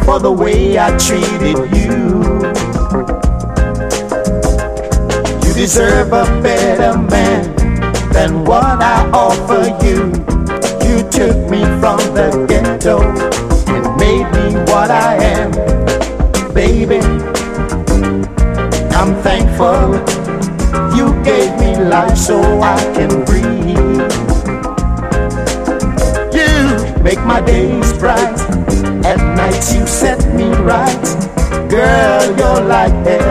for the way I treated you. You deserve a better man than what I offer you. You took me from the ghetto and made me what I am. Baby, I'm thankful you gave me life so I can breathe. You make my days bright, at night you set me right. Girl, you're like air